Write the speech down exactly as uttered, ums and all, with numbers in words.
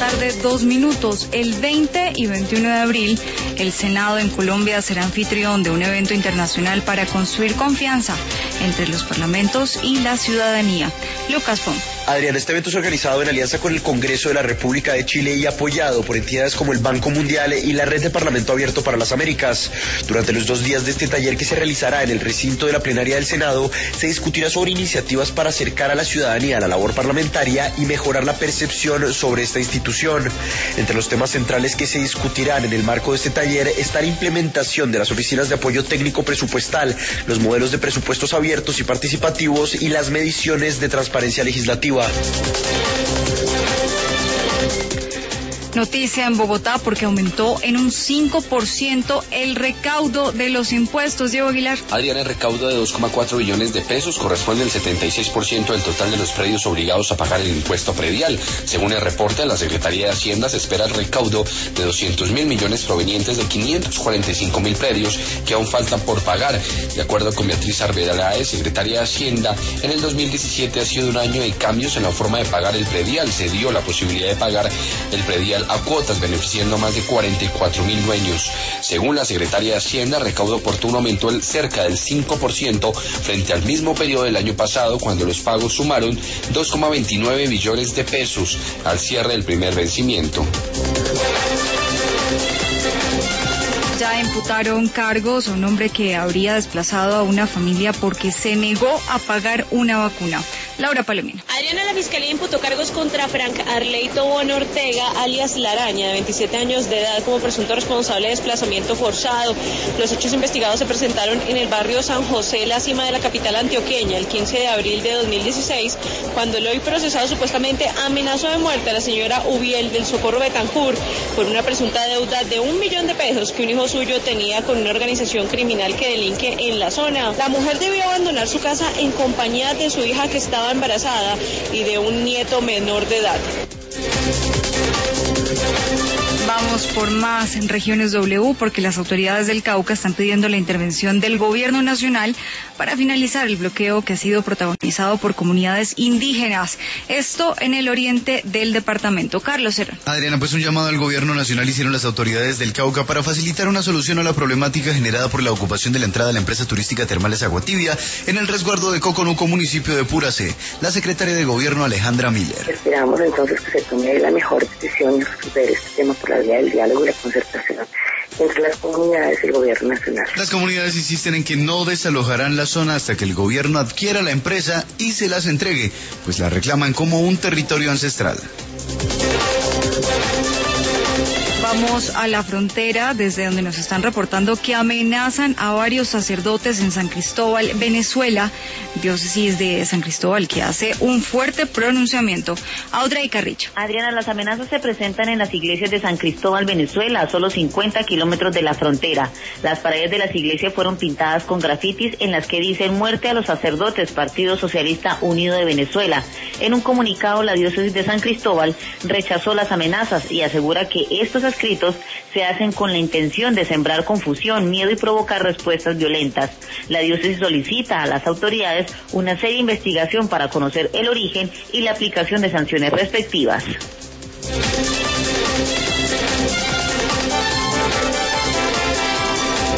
tarde, dos minutos. El veinte y veintiuno de abril, el Senado en Colombia será anfitrión de un evento internacional para construir confianza entre los parlamentos y la ciudadanía. Lucas Fon. Adrián, este evento es organizado en alianza con el Congreso de la República de Chile y apoyado por entidades como el Banco Mundial y la Red de Parlamento Abierto para las Américas. Durante los dos días de este taller, que se realizará en el recinto de la plenaria del Senado, se discutirá sobre iniciativas para acercar a la ciudadanía a la labor parlamentaria y mejorar la percepción sobre esta institución. Entre los temas centrales que se discutirán en el marco de este taller está la implementación de las oficinas de apoyo técnico presupuestal, los modelos de presupuestos abiertos y participativos y las mediciones de transparencia legislativa. Noticia en Bogotá porque aumentó en un cinco por ciento el recaudo de los impuestos. Diego Aguilar. Adriana, el recaudo de dos coma cuatro billones de pesos corresponde al setenta y seis por ciento del total de los predios obligados a pagar el impuesto predial. Según el reporte de la Secretaría de Hacienda, se espera el recaudo de doscientos mil millones provenientes de quinientos cuarenta y cinco mil predios que aún faltan por pagar. De acuerdo con Beatriz Arbeláez, secretaria de Hacienda, en el dos mil diecisiete ha sido un año de cambios en la forma de pagar el predial. Se dio la posibilidad de pagar el predial a cuotas, beneficiando a más de cuarenta y cuatro mil dueños. Según la secretaria de Hacienda, el recaudo oportuno aumentó el cerca del cinco por ciento frente al mismo periodo del año pasado, cuando los pagos sumaron dos coma veintinueve billones de pesos al cierre del primer vencimiento. Ya imputaron cargos a un hombre que habría desplazado a una familia porque se negó a pagar una vacuna. Laura Palomino. Adriana, la Fiscalía imputó cargos contra Frank Arley Tobón Ortega, alias La Araña, de veintisiete años de edad, como presunto responsable de desplazamiento forzado. Los hechos investigados se presentaron en el barrio San José, la cima de la capital antioqueña, el quince de abril de dos mil dieciséis, cuando el hoy procesado supuestamente amenazó de muerte a la señora Ubiel del Socorro Betancur por una presunta deuda de un millón de pesos que un hijo suyo tenía con una organización criminal que delinque en la zona. La mujer debió abandonar su casa en compañía de su hija, que estaba embarazada, y de un nieto menor de edad. Vamos por más en Regiones W, porque las autoridades del Cauca están pidiendo la intervención del gobierno nacional para finalizar el bloqueo que ha sido protagonizado por comunidades indígenas. Esto en el oriente del departamento. Carlos Serrano. Adriana, pues un llamado al gobierno nacional hicieron las autoridades del Cauca para facilitar una solución a la problemática generada por la ocupación de la entrada de la empresa turística Termales Aguatibia en el resguardo de Coconuco, municipio de Puracé. La secretaria de Gobierno, Alejandra Miller. Esperamos entonces que se tome la mejor decisión y resolver este tema por la vía del diálogo y la concertación entre las comunidades y el gobierno nacional. Las comunidades insisten en que no desalojarán la zona hasta que el gobierno adquiera la empresa y se las entregue, pues la reclaman como un territorio ancestral. Vamos a la frontera, desde donde nos están reportando que amenazan a varios sacerdotes en San Cristóbal, Venezuela, diócesis de San Cristóbal, que hace un fuerte pronunciamiento. Audrey Carrillo. Adriana, las amenazas se presentan en las iglesias de San Cristóbal, Venezuela, a solo cincuenta kilómetros de la frontera. Las paredes de las iglesias fueron pintadas con grafitis en las que dicen muerte a los sacerdotes, Partido Socialista Unido de Venezuela. En un comunicado, la diócesis de San Cristóbal rechazó las amenazas y asegura que estos escritos se hacen con la intención de sembrar confusión, miedo y provocar respuestas violentas. La diócesis solicita a las autoridades una seria investigación para conocer el origen y la aplicación de sanciones respectivas.